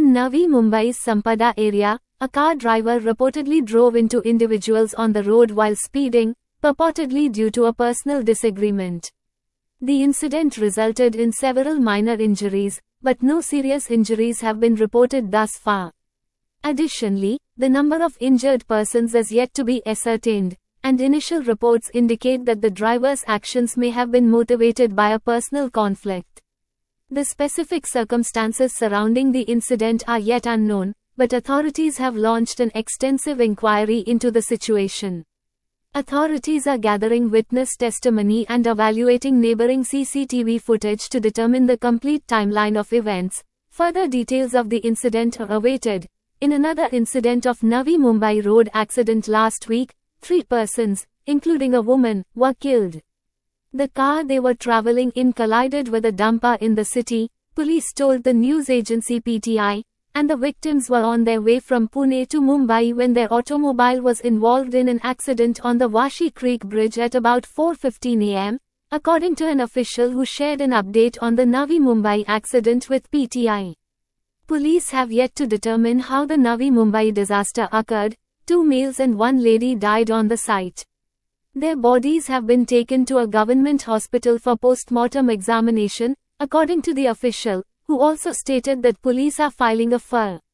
In Navi Mumbai's Sampada area, a car driver reportedly drove into individuals on the road while speeding, purportedly due to a personal disagreement. The incident resulted in several minor injuries, but no serious injuries have been reported thus far. Additionally, the number of injured persons is yet to be ascertained, and initial reports indicate that the driver's actions may have been motivated by a personal conflict. The specific circumstances surrounding the incident are yet unknown, but authorities have launched an extensive inquiry into the situation. Authorities are gathering witness testimony and evaluating neighboring CCTV footage to determine the complete timeline of events. Further details of the incident are awaited. In another incident of Navi Mumbai road accident last week, 3 persons, including a woman, were killed. The car they were traveling in collided with a dumper in the city, police told the news agency PTI, and the victims were on their way from Pune to Mumbai when their automobile was involved in an accident on the Vashi Creek Bridge at about 4:15 am, according to an official who shared an update on the Navi Mumbai accident with PTI. Police have yet to determine how the Navi Mumbai disaster occurred. 2 males and 1 lady died on the site. Their bodies have been taken to a government hospital for post-mortem examination, according to the official, who also stated that police are filing a FIR.